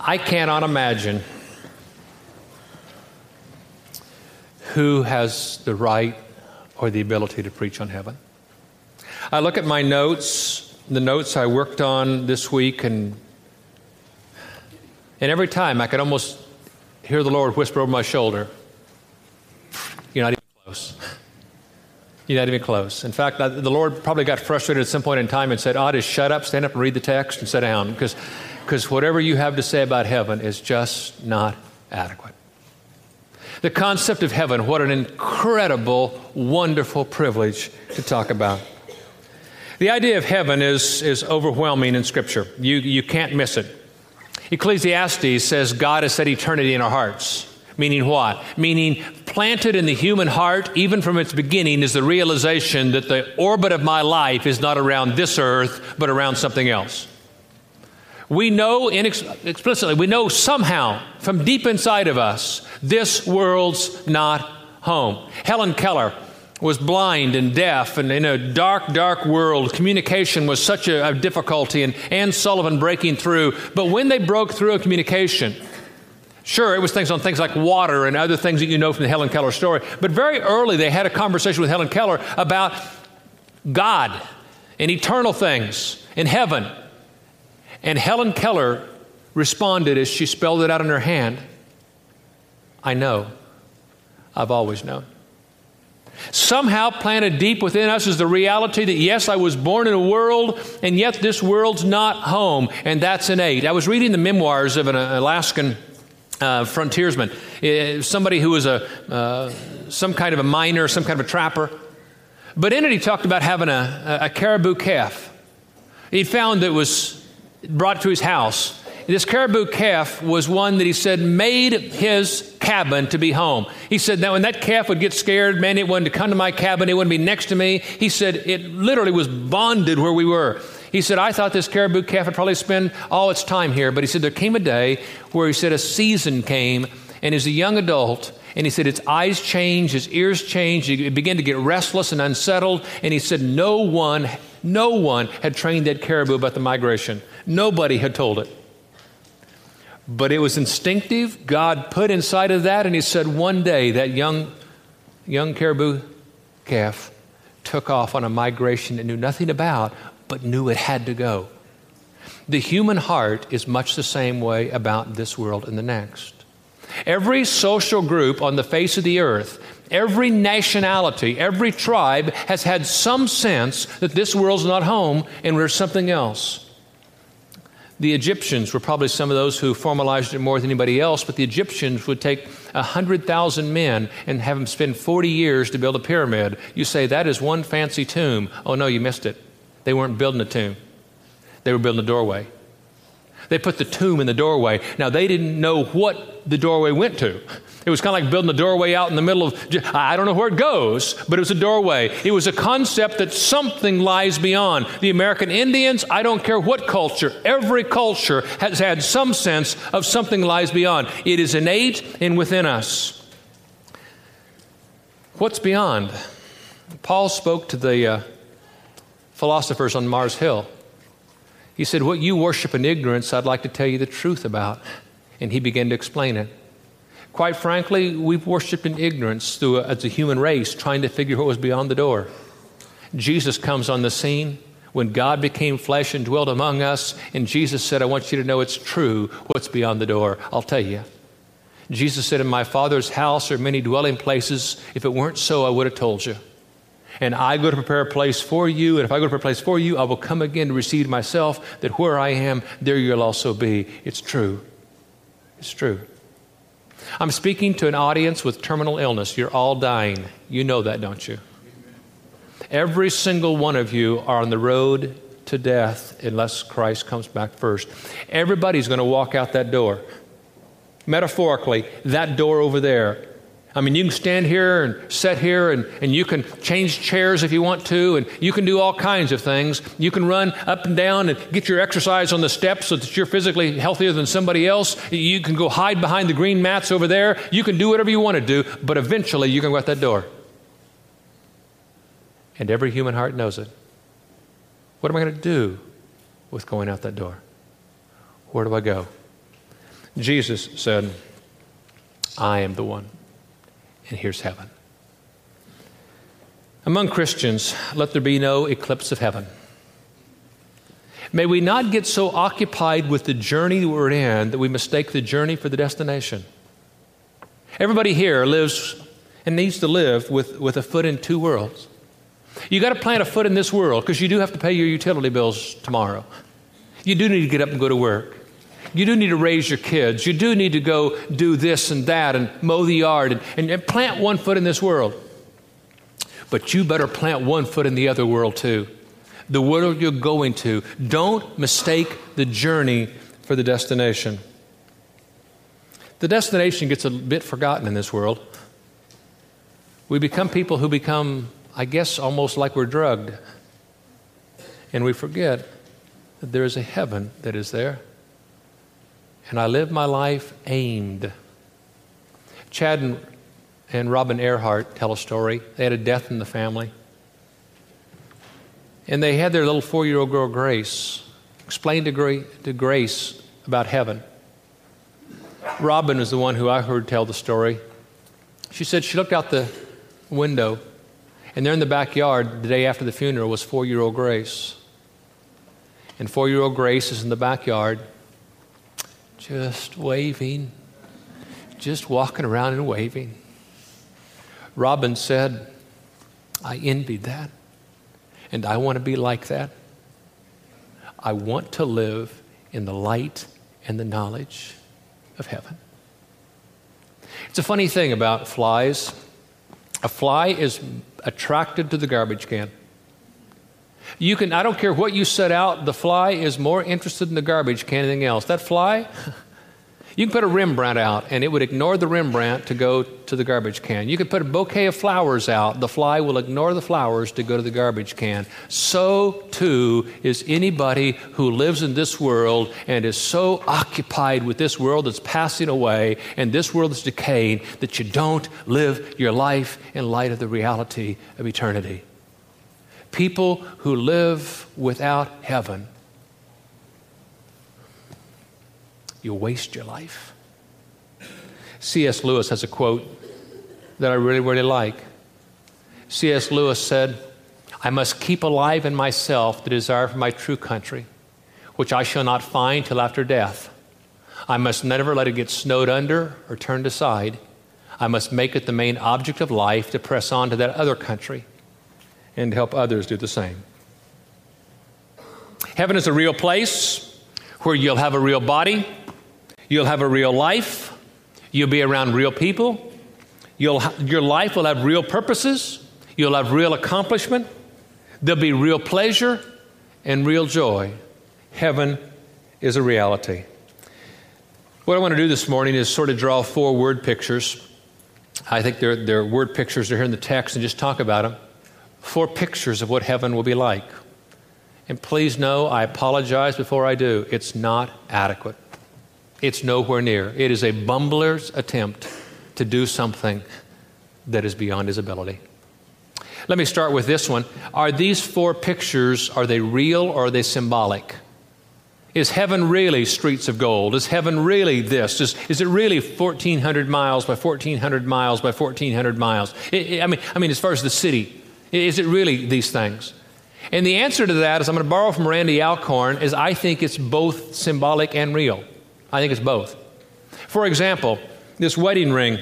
I cannot imagine who has the right or the ability to preach on heaven. I look at my notes, the notes I worked on this week, and every time I could almost hear the Lord whisper over my shoulder, "You're not even close. You're not even close." In fact, the Lord probably got frustrated at some point in time and said, "Just shut up, stand up and read the text and sit down, because whatever you have to say about heaven is just not adequate." The concept of heaven, what an incredible, wonderful privilege to talk about. The idea of heaven is overwhelming in Scripture. You can't miss it. Ecclesiastes says God has set eternity in our hearts. Meaning what? Meaning planted in the human heart, even from its beginning, is the realization that the orbit of my life is not around this earth, but around something else. We know explicitly, we know somehow from deep inside of us, this world's not home. Helen Keller was blind and deaf, and in a dark, dark world, communication was such a difficulty, and Anne Sullivan breaking through. But when they broke through a communication, sure, it was things like water and other things that you know from the Helen Keller story, but very early they had a conversation with Helen Keller about God and eternal things in heaven. And Helen Keller responded as she spelled it out in her hand, "I know. I've always known." Somehow planted deep within us is the reality that, yes, I was born in a world, and yet this world's not home, and that's innate. I was reading the memoirs of an Alaskan frontiersman, somebody who was some kind of a miner, some kind of a trapper. But in it, he talked about having a caribou calf. He found that was brought to his house. This caribou calf was one that he said made his cabin to be home. He said that when that calf would get scared, man, it wanted to come to my cabin. It wouldn't be next to me. He said it literally was bonded where we were. He said, I thought this caribou calf would probably spend all its time here. But he said there came a day where he said a season came, and as a young adult, and he said its eyes changed, his ears changed, it began to get restless and unsettled. And he said no one had trained that caribou about the migration. Nobody had told it. But it was instinctive. God put inside of that, and he said one day that young caribou calf took off on a migration it knew nothing about, but knew it had to go. The human heart is much the same way about this world and the next. Every social group on the face of the earth, every nationality, every tribe has had some sense that this world's not home and we're something else. The Egyptians were probably some of those who formalized it more than anybody else, but the Egyptians would take 100,000 men and have them spend 40 years to build a pyramid. You say, that is one fancy tomb. Oh no, you missed it. They weren't building a tomb. They were building a doorway. They put the tomb in the doorway. Now, they didn't know what the doorway went to. It was kind of like building a doorway out in the middle of, I don't know where it goes, but it was a doorway. It was a concept that something lies beyond. The American Indians, I don't care what culture, every culture has had some sense of something lies beyond. It is innate and within us. What's beyond? Paul spoke to the philosophers on Mars Hill. He said, what you worship in ignorance, I'd like to tell you the truth about. And he began to explain it. Quite frankly, we've worshiped in ignorance as a human race, trying to figure what was beyond the door. Jesus comes on the scene when God became flesh and dwelt among us, and Jesus said, I want you to know it's true what's beyond the door. I'll tell you. Jesus said, in my Father's house are many dwelling places. If it weren't so, I would have told you. And I go to prepare a place for you, and if I go to prepare a place for you, I will come again to receive myself, that where I am, there you'll also be. It's true. It's true. I'm speaking to an audience with terminal illness. You're all dying. You know that, don't you? Every single one of you are on the road to death unless Christ comes back first. Everybody's going to walk out that door. Metaphorically, that door over there. I mean, you can stand here and sit here and you can change chairs if you want to, and you can do all kinds of things. You can run up and down and get your exercise on the steps so that you're physically healthier than somebody else. You can go hide behind the green mats over there. You can do whatever you want to do, but eventually you're going to go out that door. And every human heart knows it. What am I going to do with going out that door? Where do I go? Jesus said, I am the one, and here's heaven. Among Christians, let there be no eclipse of heaven. May we not get so occupied with the journey that we're in that we mistake the journey for the destination. Everybody here lives and needs to live with a foot in two worlds. You got to plant a foot in this world because you do have to pay your utility bills tomorrow. You do need to get up and go to work. You do need to raise your kids. You do need to go do this and that and mow the yard and plant one foot in this world. But you better plant one foot in the other world too. The world you're going to. Don't mistake the journey for the destination. The destination gets a bit forgotten in this world. We become people who become, I guess, almost like we're drugged. And we forget that there is a heaven that is there. And I live my life aimed. Chad and Robin Earhart tell a story. They had a death in the family. And they had their little 4-year-old girl, Grace, explain to Grace about heaven. Robin is the one who I heard tell the story. She said she looked out the window, and there in the backyard, the day after the funeral, was 4-year-old Grace. And 4-year-old Grace is in the backyard, just waving, just walking around and waving. Robin said, I envied that. And I want to be like that. I want to live in the light and the knowledge of heaven. It's a funny thing about flies. A fly is attracted to the garbage can. I don't care what you set out, the fly is more interested in the garbage can than anything else. That fly, you can put a Rembrandt out and it would ignore the Rembrandt to go to the garbage can. You could put a bouquet of flowers out. The fly will ignore the flowers to go to the garbage can. So too is anybody who lives in this world and is so occupied with this world that's passing away and this world that's decaying that you don't live your life in light of the reality of eternity. People who live without heaven, you waste your life. C.S. Lewis has a quote that I really, really like. C.S. Lewis said, I must keep alive in myself the desire for my true country, which I shall not find till after death. I must never let it get snowed under or turned aside. I must make it the main object of life to press on to that other country and help others do the same. Heaven is a real place where you'll have a real body. You'll have a real life. You'll be around real people. Your life will have real purposes. You'll have real accomplishment. There'll be real pleasure and real joy. Heaven is a reality. What I want to do this morning is sort of draw 4 word pictures. I think they're word pictures. They're here in the text, and just talk about them. 4 pictures of what heaven will be like. And please know, I apologize before I do. It's not adequate. It's nowhere near. It is a bumbler's attempt to do something that is beyond his ability. Let me start with this one. Are these 4 pictures, are they real or are they symbolic? Is heaven really streets of gold? Is heaven really this? Is it really 1,400 miles by 1,400 miles by 1,400 miles? I mean, as far as the city, is it really these things? And the answer to that is, I'm going to borrow from Randy Alcorn, is I think it's both symbolic and real. I think it's both. For example, this wedding ring.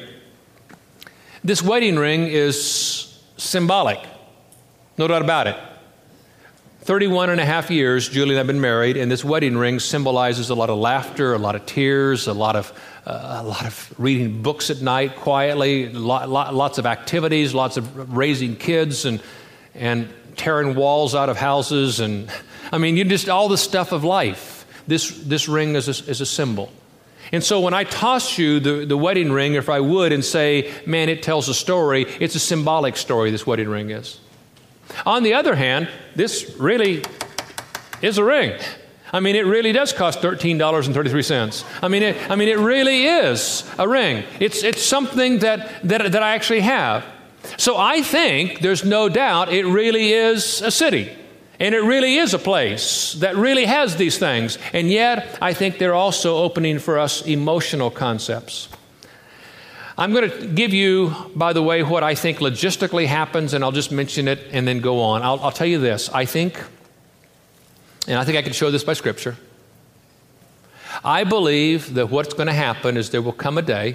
This wedding ring is symbolic. No doubt about it. 31 and a half years, Julie and I have been married, and this wedding ring symbolizes a lot of laughter, a lot of tears, a lot of reading books at night quietly, lots of activities, lots of raising kids and tearing walls out of houses, and just all the stuff of life. This ring is a symbol. And so when I toss you the wedding ring, if I would, and say, man, it tells a story, it's a symbolic story, this wedding ring is. On the other hand, this really is a ring. It really does cost $13.33. It really is a ring. It's something that I actually have. So I think there's no doubt it really is a city. And it really is a place that really has these things. And yet, I think they're also opening for us emotional concepts. I'm going to give you, by the way, what I think logistically happens, and I'll just mention it and then go on. I'll tell you this. I think I can show this by Scripture. I believe that what's going to happen is there will come a day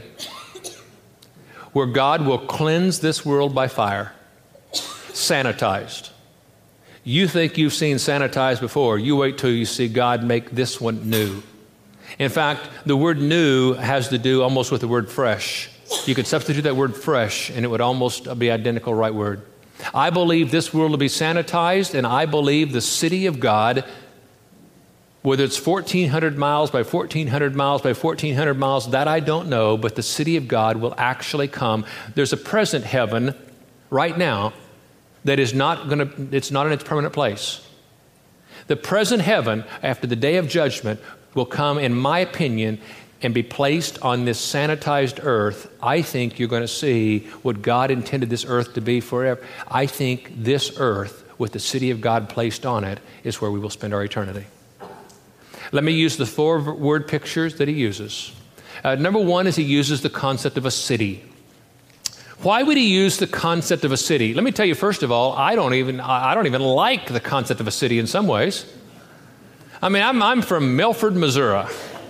where God will cleanse this world by fire, sanitized. You think you've seen sanitized before. You wait till you see God make this one new. In fact, the word new has to do almost with the word fresh. You could substitute that word fresh, and it would almost be identical right word. I believe this world will be sanitized, and I believe the city of God, whether it's 1,400 miles by 1,400 miles by 1,400 miles, that I don't know, but the city of God will actually come. There's a present heaven right now that is it's not in its permanent place. The present heaven, after the day of judgment, will come, in my opinion, and be placed on this sanitized earth. I think you're going to see what God intended this earth to be forever. I think this earth, with the city of God placed on it, is where we will spend our eternity. Let me use the 4 word pictures that he uses. Number 1 is he uses the concept of a city. Why would he use the concept of a city? Let me tell you, first of all, I don't even like the concept of a city in some ways. I mean, I'm from Milford, Missouri.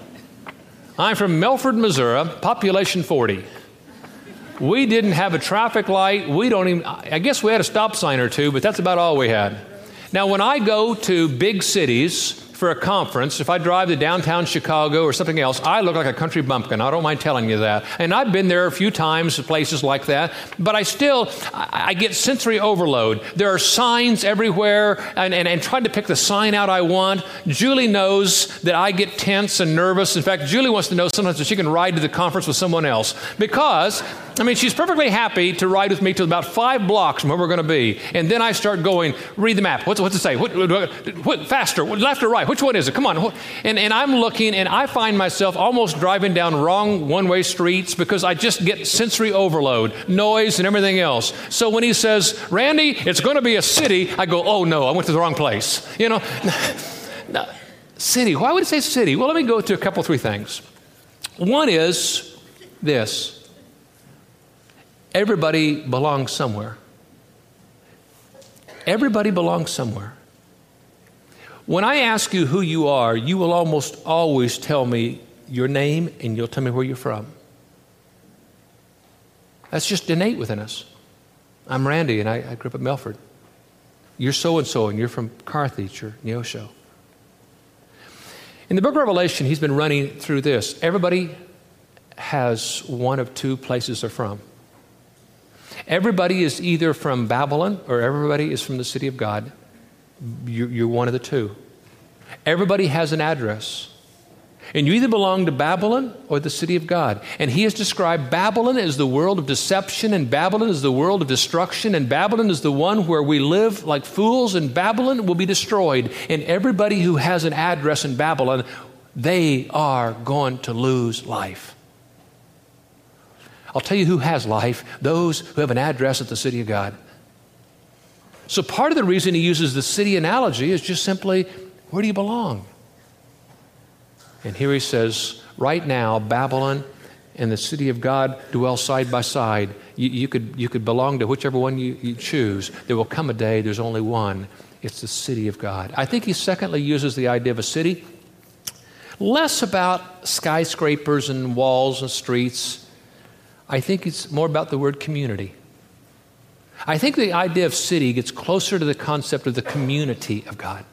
I'm from Milford, Missouri, population 40. We didn't have a traffic light. I guess we had a stop sign or two, but that's about all we had. Now, when I go to big cities for a conference, if I drive to downtown Chicago or something else, I look like a country bumpkin. I don't mind telling you that. And I've been there a few times to places like that, but I get sensory overload. There are signs everywhere, and trying to pick the sign out I want. Julie knows that I get tense and nervous. In fact, Julie wants to know sometimes if she can ride to the conference with someone else, because she's perfectly happy to ride with me to about 5 blocks from where we're going to be. And then I start going, read the map. What's it say? What faster? Left or right? Which one is it? Come on. And I'm looking, and I find myself almost driving down wrong one-way streets because I just get sensory overload, noise and everything else. So when he says, Randy, it's going to be a city, I go, oh no, I went to the wrong place. City. Why would it say city? Well, let me go to a couple, 3 things. One is this. Everybody belongs somewhere. Everybody belongs somewhere. When I ask you who you are, you will almost always tell me your name and you'll tell me where you're from. That's just innate within us. I'm Randy and I grew up at Milford. You're so-and-so and you're from Carthage or Neosho. In the book of Revelation, he's been running through this. Everybody has one of 2 places they're from. Everybody is either from Babylon or everybody is from the city of God. You're one of the 2. Everybody has an address. And you either belong to Babylon or the city of God. And he has described Babylon as the world of deception, and Babylon as the world of destruction, and Babylon is the one where we live like fools, and Babylon will be destroyed. And everybody who has an address in Babylon, they are going to lose life. I'll tell you who has life, those who have an address at the city of God. So part of the reason he uses the city analogy is just simply, where do you belong? And here he says, right now, Babylon and the city of God dwell side by side. You could belong to whichever one you choose. There will come a day, there's only one. It's the city of God. I think he secondly uses the idea of a city, less about skyscrapers and walls and streets. I think it's more about the word community. I think the idea of city gets closer to the concept of the community of God.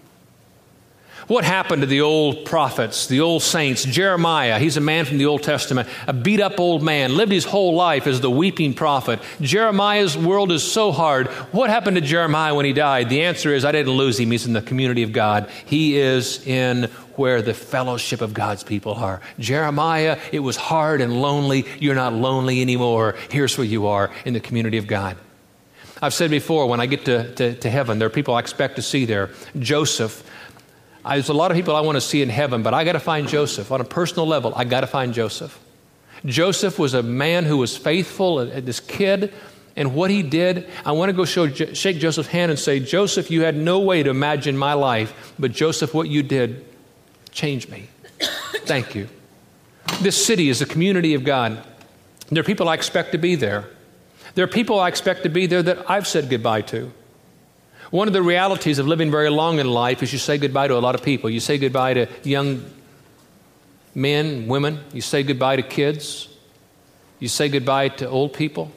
What happened to the old prophets, the old saints? Jeremiah, he's a man from the Old Testament, a beat-up old man, lived his whole life as the weeping prophet. Jeremiah's world is so hard. What happened to Jeremiah when he died? The answer is, I didn't lose him. He's in the community of God. He is in where the fellowship of God's people are. Jeremiah, it was hard and lonely. You're not lonely anymore. Here's where you are, in the community of God. I've said before, when I get to heaven, there are people I expect to see there. Joseph. There's a lot of people I want to see in heaven, but I got to find Joseph. On a personal level, I got to find Joseph. Joseph was a man who was faithful, this kid, and what he did, I want to go shake Joseph's hand and say, Joseph, you had no way to imagine my life, but Joseph, what you did changed me. Thank you. This city is a community of God. There are people I expect to be there. There are people I expect to be there that I've said goodbye to. One of the realities of living very long in life is you say goodbye to a lot of people. You say goodbye to young men, women. You say goodbye to kids. You say goodbye to old people.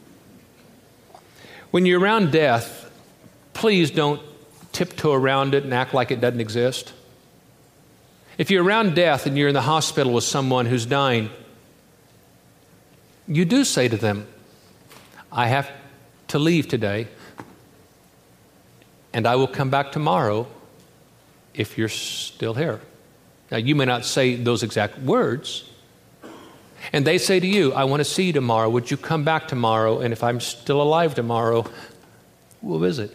When you're around death, please don't tiptoe around it and act like it doesn't exist. If you're around death and you're in the hospital with someone who's dying, you do say to them, I have to leave today, and I will come back tomorrow if you're still here. Now, you may not say those exact words, and they say to you, I want to see you tomorrow. Would you come back tomorrow? And if I'm still alive tomorrow, we'll visit.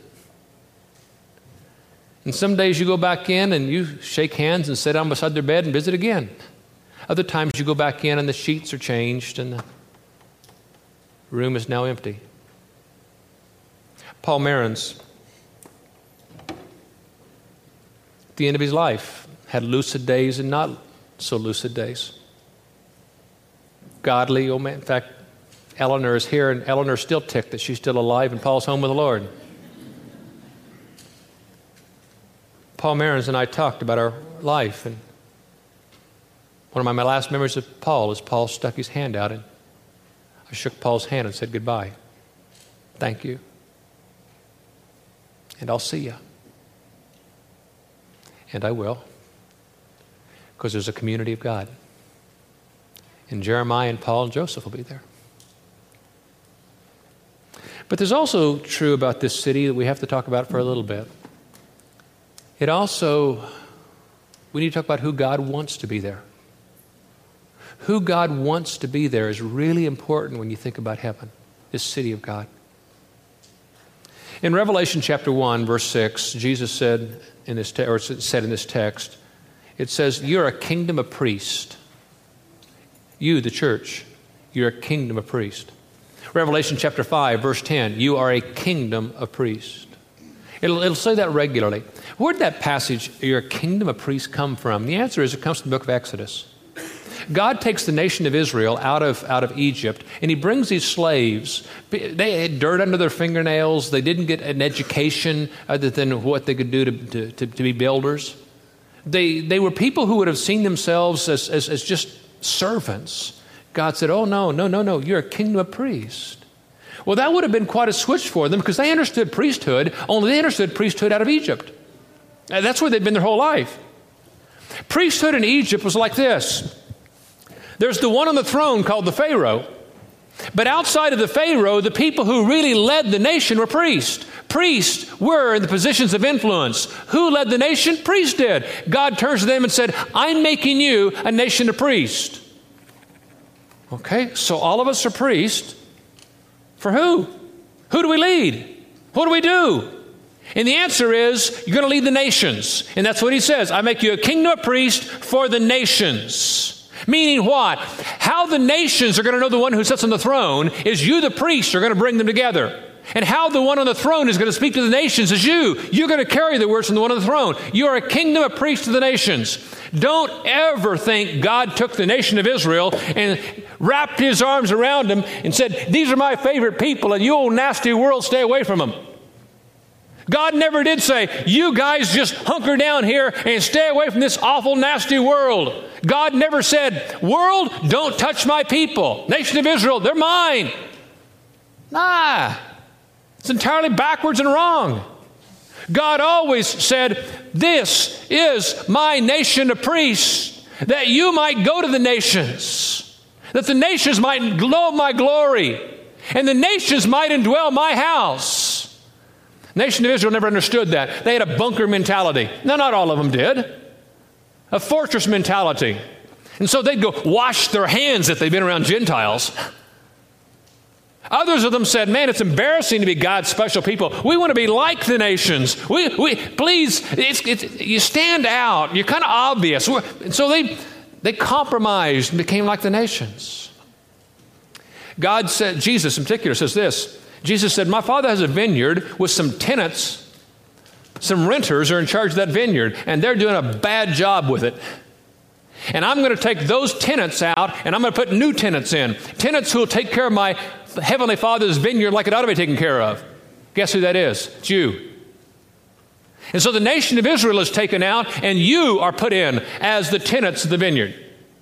And some days you go back in and you shake hands and sit down beside their bed and visit again. Other times you go back in and the sheets are changed and the room is now empty. Paul Marins, at the end of his life, had lucid days and not so lucid days. Godly, oh man, in fact, Eleanor is here, and Eleanor's still ticked that she's still alive, and Paul's home with the Lord. Paul Marins and I talked about our life, and one of my last memories of Paul is Paul stuck his hand out, and I shook Paul's hand and said goodbye. Thank you. And I'll see you. And I will, because there's a community of God. And Jeremiah and Paul and Joseph will be there. But there's also true about this city that we have to talk about for a little bit. It also, we need to talk about who God wants to be there. Who God wants to be there is really important when you think about heaven, this city of God. In Revelation chapter 1, verse 6, Jesus said in this text, it says, you're a kingdom of priests. You, the church, you're a kingdom of priests. Revelation chapter 5, verse 10, you are a kingdom of priests. It'll say that regularly. Where did that passage, you're a kingdom of priests, come from? The answer is it comes from the book of Exodus. God takes the nation of Israel out of Egypt, and he brings these slaves. They had dirt under their fingernails. They didn't get an education other than what they could do to be builders. They were people who would have seen themselves as just servants. God said, oh, no, you're a kingdom of priests. Well, that would have been quite a switch for them because they understood priesthood, only they understood priesthood out of Egypt. And that's where they'd been their whole life. Priesthood in Egypt was like this. There's the one on the throne called the Pharaoh. But outside of the Pharaoh, the people who really led the nation were priests. Priests were in the positions of influence. Who led the nation? Priests did. God turns to them and said, I'm making you a nation of priests. Okay, so all of us are priests. For who? Who do we lead? What do we do? And the answer is, you're going to lead the nations. And that's what he says. I make you a kingdom of priests for the nations. Meaning what? How the nations are going to know the one who sits on the throne is you, the priests, are going to bring them together. And how the one on the throne is going to speak to the nations is you. You're going to carry the words from the one on the throne. You are a kingdom of priests to the nations. Don't ever think God took the nation of Israel and wrapped his arms around them and said, these are my favorite people and you old nasty world, stay away from them. God never did say, you guys just hunker down here and stay away from this awful, nasty world. God never said, world, don't touch my people. Nation of Israel, they're mine. Nah, it's entirely backwards and wrong. God always said, this is my nation of priests, that you might go to the nations, that the nations might know my glory, and the nations might indwell my house. The nation of Israel never understood that. They had a bunker mentality. No, not all of them did. A fortress mentality. And so they'd go wash their hands if they'd been around Gentiles. Others of them said, man, it's embarrassing to be God's special people. We want to be like the nations. Please, you stand out. You're kind of obvious. And so they compromised and became like the nations. God said, Jesus in particular says this. Jesus said, my Father has a vineyard with some tenants. Some renters are in charge of that vineyard, and they're doing a bad job with it. And I'm going to take those tenants out, and I'm going to put new tenants in. Tenants who will take care of my Heavenly Father's vineyard like it ought to be taken care of. Guess who that is? It's you. And so the nation of Israel is taken out, and you are put in as the tenants of the vineyard.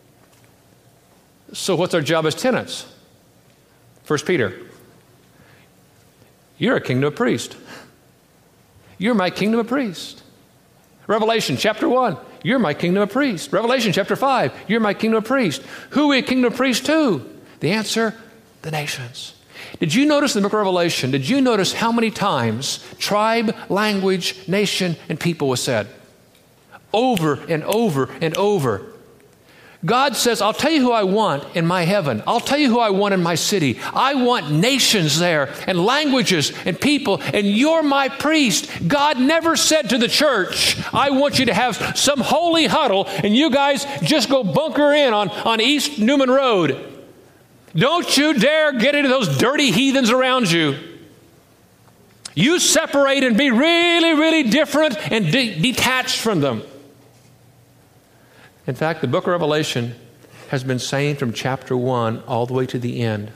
So what's our job as tenants? 1 Peter. You're a kingdom of priests. You're my kingdom of priests. Revelation chapter 1. You're my kingdom of priests. Revelation chapter 5. You're my kingdom of priests. Who are we a kingdom of priests to? The answer, the nations. Did you notice in the book of Revelation, did you notice how many times tribe, language, nation, and people was said? Over and over and over. God says, I'll tell you who I want in my heaven. I'll tell you who I want in my city. I want nations there and languages and people, and you're my priest. God never said to the church, I want you to have some holy huddle and you guys just go bunker in on East Newman Road. Don't you dare get into those dirty heathens around you. You separate and be really, really different and detached from them. In fact, the book of Revelation has been saying from chapter 1 all the way to the end,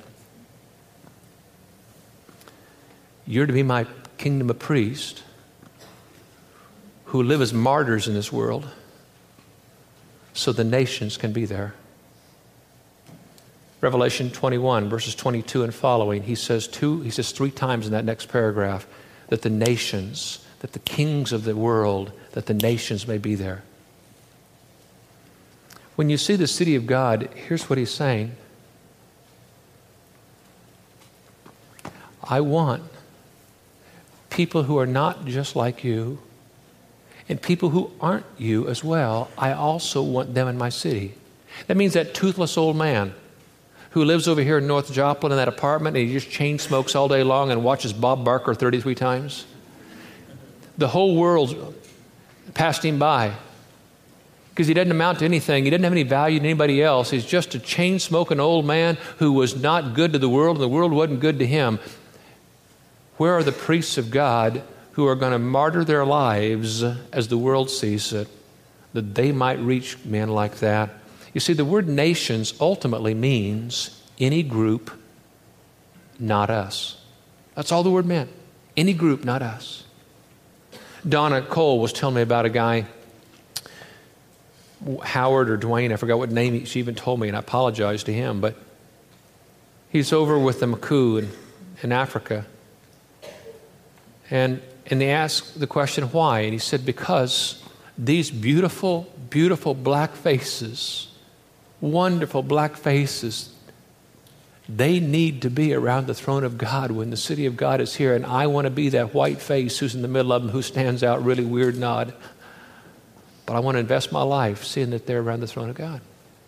you're to be my kingdom of priests who live as martyrs in this world so the nations can be there. Revelation 21, verses 22 and following, he says 3 times in that next paragraph that the nations, that the kings of the world, that the nations may be there. When you see the city of God, here's what he's saying. I want people who are not just like you and people who aren't you as well. I also want them in my city. That means that toothless old man who lives over here in North Joplin in that apartment and he just chain smokes all day long and watches Bob Barker 33 times. The whole world passed him by because he doesn't amount to anything. He doesn't have any value to anybody else. He's just a chain-smoking old man who was not good to the world, and the world wasn't good to him. Where are the priests of God who are going to martyr their lives as the world sees it, that they might reach men like that? You see, the word nations ultimately means any group, not us. That's all the word meant. Any group, not us. Donna Cole was telling me about a guy, Howard or Dwayne, I forgot what name she even told me, and I apologize to him, but he's over with the Maku in Africa. And they asked the question, why? And he said, because these beautiful, beautiful black faces, wonderful black faces, they need to be around the throne of God when the city of God is here, and I want to be that white face who's in the middle of them, who stands out really weird and odd. But I want to invest my life seeing that they're around the throne of God.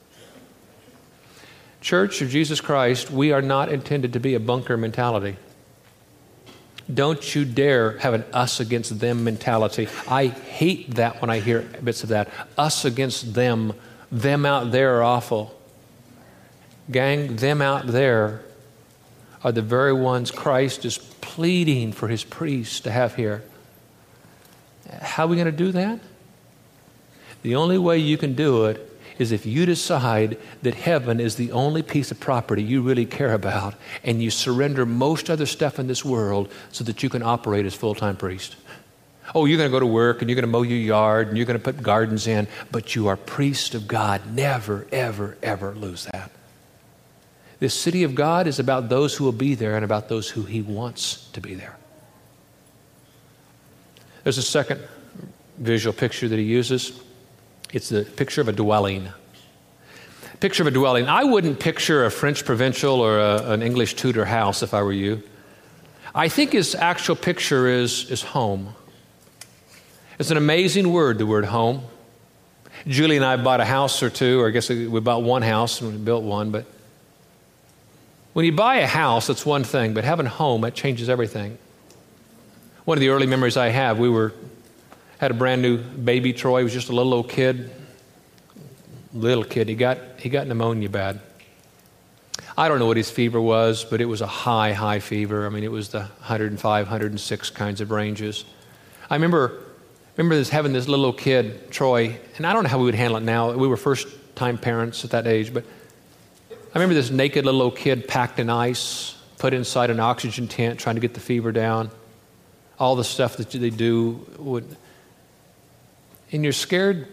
Church of Jesus Christ, we are not intended to be a bunker mentality. Don't you dare have an us against them mentality. I hate that when I hear bits of that. Us against them. Them out there are awful. Gang, them out there are the very ones Christ is pleading for his priests to have here. How are we going to do that? The only way you can do it is if you decide that heaven is the only piece of property you really care about, and you surrender most other stuff in this world so that you can operate as full-time priest. Oh, you're going to go to work and you're going to mow your yard and you're going to put gardens in, but you are priest of God. Never, ever, ever lose that. This city of God is about those who will be there and about those who he wants to be there. There's a second visual picture that he uses. It's the picture of a dwelling. Picture of a dwelling. I wouldn't picture a French provincial or an English Tudor house if I were you. I think his actual picture is home. It's an amazing word, the word home. Julie and I bought a house or two, or I guess we bought one house and we built one, but when you buy a house, that's one thing, but having a home, that changes everything. One of the early memories I have, had a brand new baby. Troy was just a little old kid. Little kid. He got pneumonia bad. I don't know what his fever was, but it was a high, high fever. I mean, it was the 105, 106 kinds of ranges. I remember having this little kid, Troy, and I don't know how we would handle it now. We were first-time parents at that age, but I remember this naked little old kid packed in ice, put inside an oxygen tent, trying to get the fever down. All the stuff that they do and you're scared.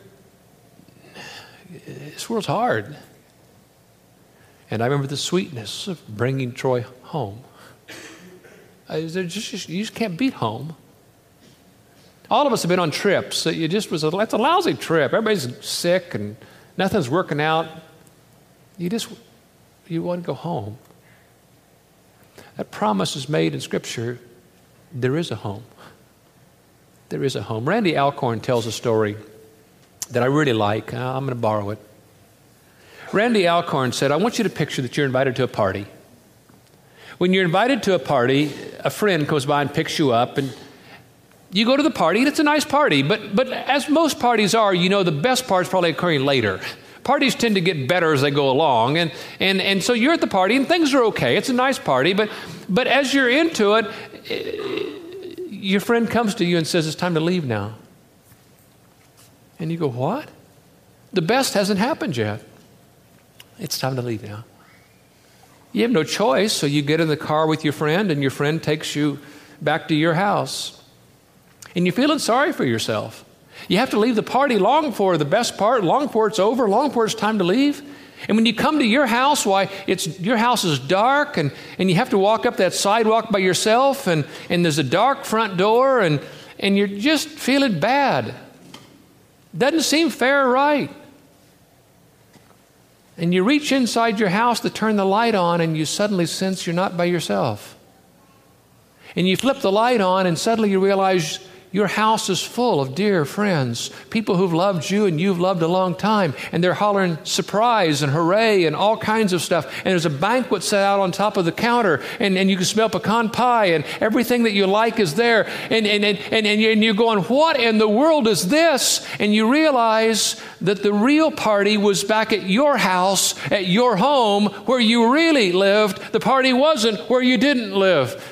This world's hard. And I remember the sweetness of bringing Troy home. You just can't beat home. All of us have been on trips. It's a lousy trip. Everybody's sick and nothing's working out. You want to go home. That promise is made in Scripture. There is a home. There is a home. Randy Alcorn tells a story that I really like. I'm going to borrow it. Randy Alcorn said, I want you to picture that you're invited to a party. When you're invited to a party, a friend comes by and picks you up, and you go to the party, and it's a nice party. But as most parties are, the best part's probably occurring later. Parties tend to get better as they go along, and so you're at the party, and things are okay. It's a nice party, but as you're into it, your friend comes to you and says, it's time to leave now. And you go, what? The best hasn't happened yet. It's time to leave now. You have no choice, so you get in the car with your friend, and your friend takes you back to your house. And you're feeling sorry for yourself. You have to leave the party long for the best part, long for it's over, long for it's time to leave. And when you come to your house, your house is dark, and you have to walk up that sidewalk by yourself, and there's a dark front door, and you're just feeling bad. Doesn't seem fair or right. And you reach inside your house to turn the light on, and you suddenly sense you're not by yourself. And you flip the light on, and suddenly you realize your house is full of dear friends, people who've loved you and you've loved a long time, and they're hollering surprise and hooray and all kinds of stuff. And there's a banquet set out on top of the counter, and you can smell pecan pie, and everything that you like is there. And you're going, what in the world is this? And you realize that the real party was back at your house, at your home, where you really lived. The party wasn't where you didn't live.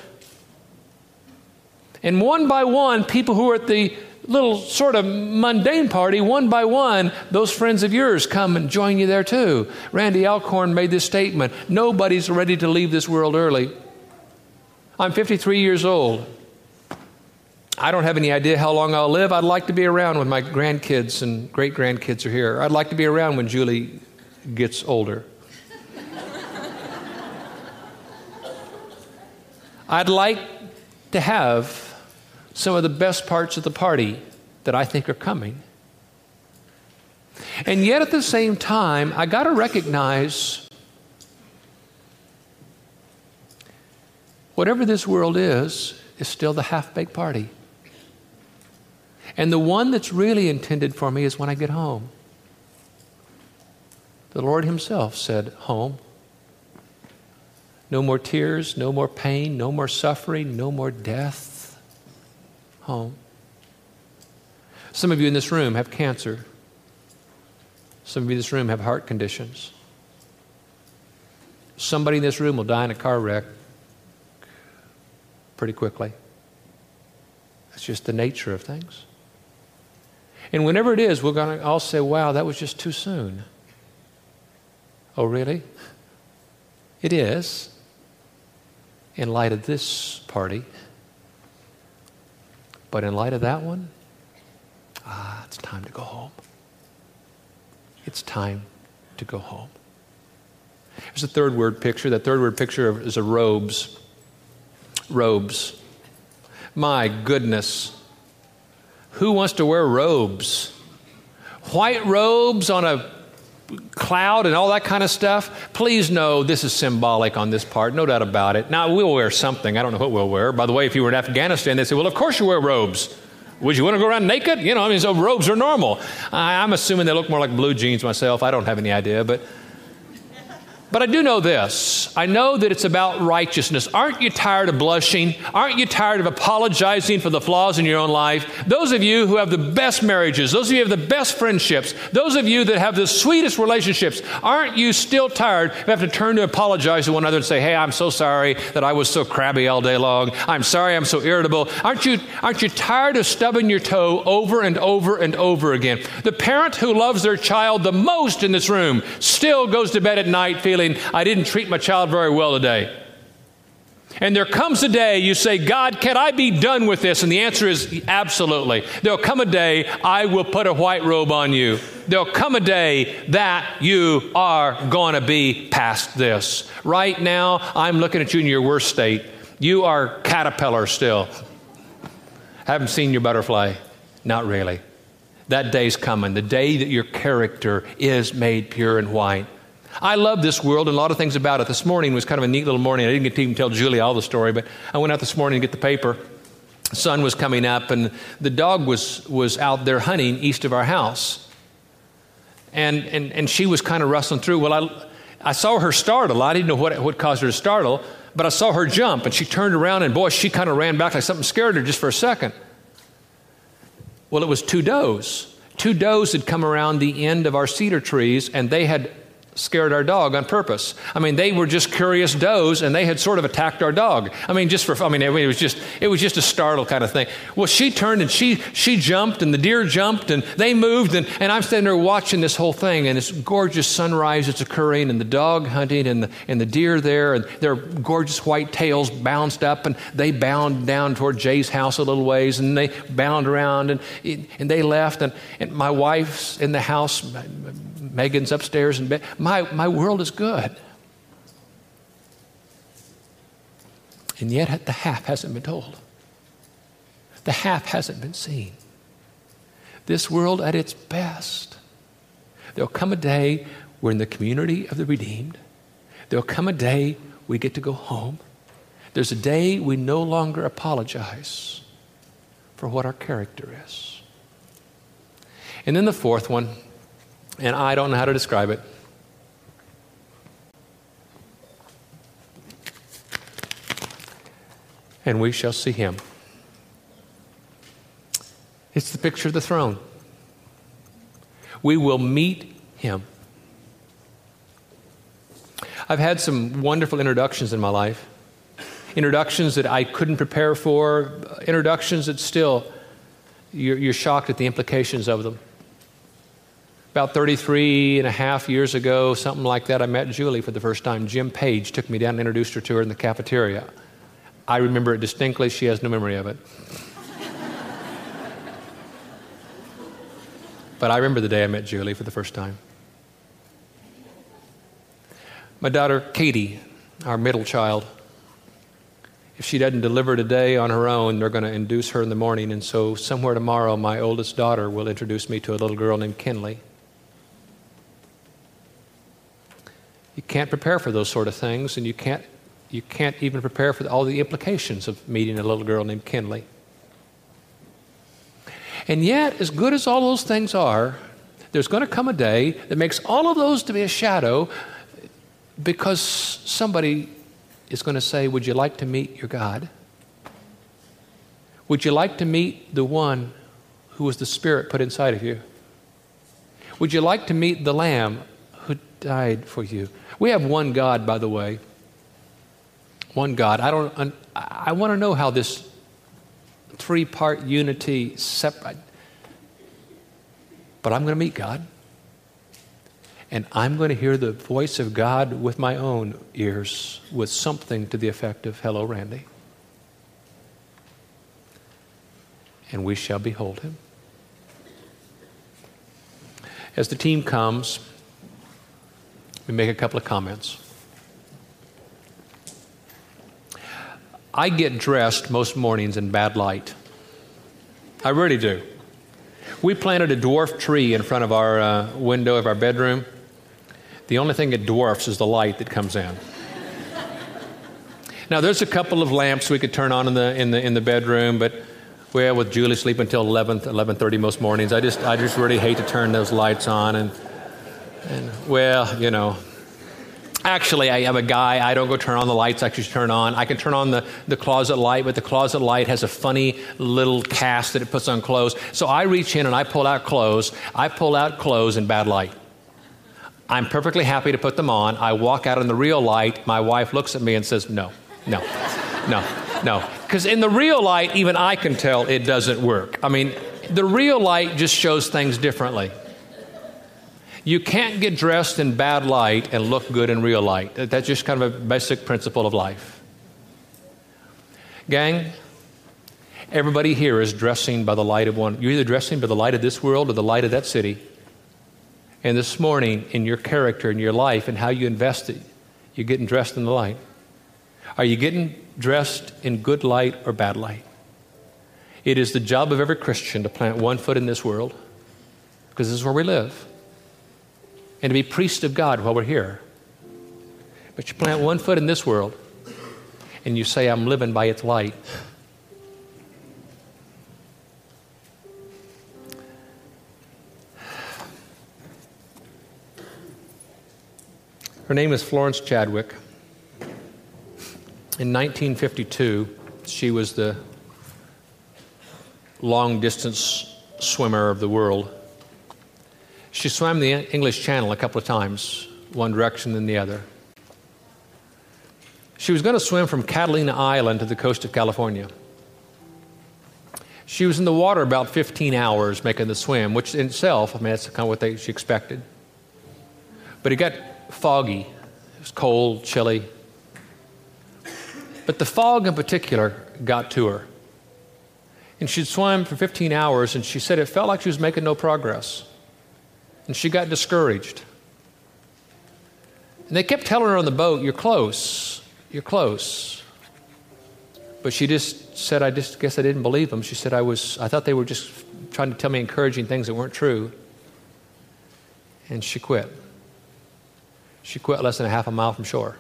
And one by one, people who are at the little sort of mundane party, one by one, those friends of yours come and join you there too. Randy Alcorn made this statement, nobody's ready to leave this world early. I'm 53 years old. I don't have any idea how long I'll live. I'd like to be around when my grandkids and great-grandkids are here. I'd like to be around when Julie gets older. I'd like to have some of the best parts of the party that I think are coming. And yet at the same time, I got to recognize whatever this world is still the half-baked party. And the one that's really intended for me is when I get home. The Lord himself said, home. No more tears, no more pain, no more suffering, no more death. Home. Some of you in this room have cancer. Some of you in this room have heart conditions. Somebody in this room will die in a car wreck pretty quickly. That's just the nature of things. And whenever it is, we're going to all say, wow, that was just too soon. Oh, really? It is. In light of this party. But in light of that one, it's time to go home. It's time to go home. There's a third word picture. That third word picture is a robes. Robes. My goodness. Who wants to wear robes? White robes on a cloud and all that kind of stuff. Please know this is symbolic on this part, no doubt about it. Now, we'll wear something. I don't know what we'll wear. By the way, if you were in Afghanistan, they'd say, well, of course you wear robes. Would you want to go around naked? So robes are normal. I'm assuming they look more like blue jeans myself. I don't have any idea. But I do know this. this. I know that it's about righteousness. Aren't you tired of blushing? Aren't you tired of apologizing for the flaws in your own life? Those of you who have the best marriages, those of you who have the best friendships, those of you that have the sweetest relationships, aren't you still tired of having to turn to apologize to one another and say, hey, I'm so sorry that I was so crabby all day long. I'm sorry I'm so irritable. Aren't you tired of stubbing your toe over and over and over again? The parent who loves their child the most in this room still goes to bed at night feeling, I didn't treat my child very well today. And there comes a day you say, God, can I be done with this? And the answer is absolutely. There'll come a day I will put a white robe on you. There'll come a day that you are going to be past this. Right now, I'm looking at you in your worst state. You are caterpillar still. Haven't seen your butterfly. Not really. That day's coming, the day that your character is made pure and white. I love this world and a lot of things about it. This morning was kind of a neat little morning. I didn't get to even tell Julie all the story, but I went out this morning to get the paper. The sun was coming up, and the dog was out there hunting east of our house. And she was kind of rustling through. Well, I saw her startle. I didn't know what caused her to startle, but I saw her jump, and she turned around, and boy, she kind of ran back like something scared her just for a second. Well, it was two does. Two does had come around the end of our cedar trees, and they had scared our dog on purpose. I mean, they were just curious does, and they had sort of attacked our dog. I mean, it was just a startle kind of thing. Well, she turned and she jumped, and the deer jumped, and they moved, and I'm standing there watching this whole thing, and this gorgeous sunrise that's occurring, and the dog hunting, and the deer there, and their gorgeous white tails bounced up, and they bound down toward Jay's house a little ways, and they bound around, and they left, and my wife's in the house. Megan's upstairs in bed. My world is good. And yet the half hasn't been told. The half hasn't been seen. This world at its best. There'll come a day we're in the community of the redeemed. There'll come a day we get to go home. There's a day we no longer apologize for what our character is. And then the fourth one, and I don't know how to describe it. And we shall see him. It's the picture of the throne. We will meet him. I've had some wonderful introductions in my life. Introductions that I couldn't prepare for. Introductions that still, you're shocked at the implications of them. About 33 and a half years ago, something like that, I met Julie for the first time. Jim Page took me down and introduced her to her in the cafeteria. I remember it distinctly. She has no memory of it. But I remember the day I met Julie for the first time. My daughter, Katie, our middle child, if she doesn't deliver today on her own, they're going to induce her in the morning. And so somewhere tomorrow, my oldest daughter will introduce me to a little girl named Kinley. You can't prepare for those sort of things, and you can't even prepare for all the implications of meeting a little girl named Kinley. And yet, as good as all those things are, there's going to come a day that makes all of those to be a shadow, because somebody is going to say, would you like to meet your God? Would you like to meet the one who was the Spirit put inside of you? Would you like to meet the Lamb who died for you? We have one God, by the way. One God. I want to know how this three-part unity separate. But I'm going to meet God. And I'm going to hear the voice of God with my own ears with something to the effect of, hello, Randy. And we shall behold him. As the team comes, we make a couple of comments. I get dressed most mornings in bad light. I really do. We planted a dwarf tree in front of our window of our bedroom. The only thing it dwarfs is the light that comes in. Now, there's a couple of lamps we could turn on in the bedroom, but well, with Julie sleeping until 11:30 most mornings, I just really hate to turn those lights on, and well, you know. Actually, I have a guy, I don't go turn on the lights, I actually turn on. I can turn on the closet light, but the closet light has a funny little cast that it puts on clothes. So I reach in and I pull out clothes. I pull out clothes in bad light. I'm perfectly happy to put them on. I walk out in the real light. My wife looks at me and says, no. Because in the real light, even I can tell it doesn't work. I mean, the real light just shows things differently. You can't get dressed in bad light and look good in real light. That's just kind of a basic principle of life. Gang, everybody here is dressing by the light of one. You're either dressing by the light of this world or the light of that city. And this morning, in your character, in your life, and how you invest it, you're getting dressed in the light. Are you getting dressed in good light or bad light? It is the job of every Christian to plant one foot in this world, because this is where we live, and to be priest of God while we're here. But you plant one foot in this world, and you say, I'm living by its light. Her name is Florence Chadwick. In 1952, she was the long-distance swimmer of the world. She swam the English Channel a couple of times, one direction then the other. She was going to swim from Catalina Island to the coast of California. She was in the water about 15 hours making the swim, which in itself, I mean, that's kind of what she expected. But it got foggy. It was cold, chilly. But the fog in particular got to her. And she'd swam for 15 hours, and she said it felt like she was making no progress. And she got discouraged. And they kept telling her on the boat, you're close, you're close. But she just said, I just guess I didn't believe them. She said, I thought they were just trying to tell me encouraging things that weren't true. And she quit. She quit less than a half a mile from shore.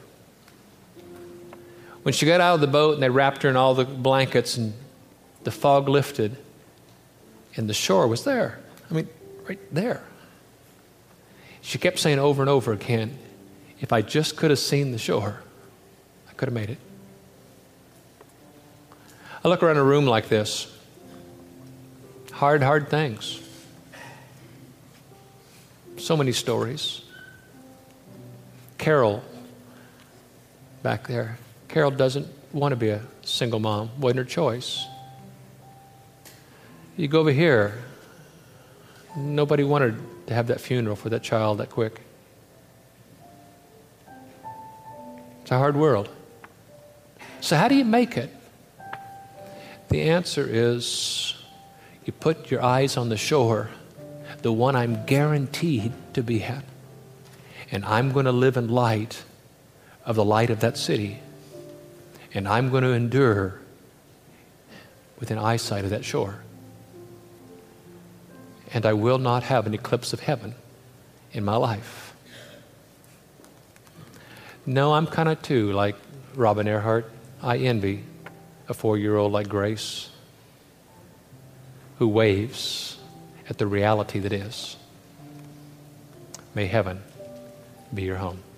When she got out of the boat and they wrapped her in all the blankets and the fog lifted and the shore was there. I mean, right there. She kept saying over and over again, if I just could have seen the shore, I could have made it. I look around a room like this. Hard things. So many stories. Carol, back there. Carol doesn't want to be a single mom. Wasn't her choice. You go over here. Nobody wanted to have that funeral for that child that quick. It's a hard world. So how do you make it? The answer is you put your eyes on the shore, the one I'm guaranteed to be at. And I'm going to live in light of the light of that city. And I'm going to endure within eyesight of that shore. And I will not have an eclipse of heaven in my life. No, I'm kind of too like Robin Earhart. I envy a 4-year-old like Grace who waves at the reality that is. May heaven be your home.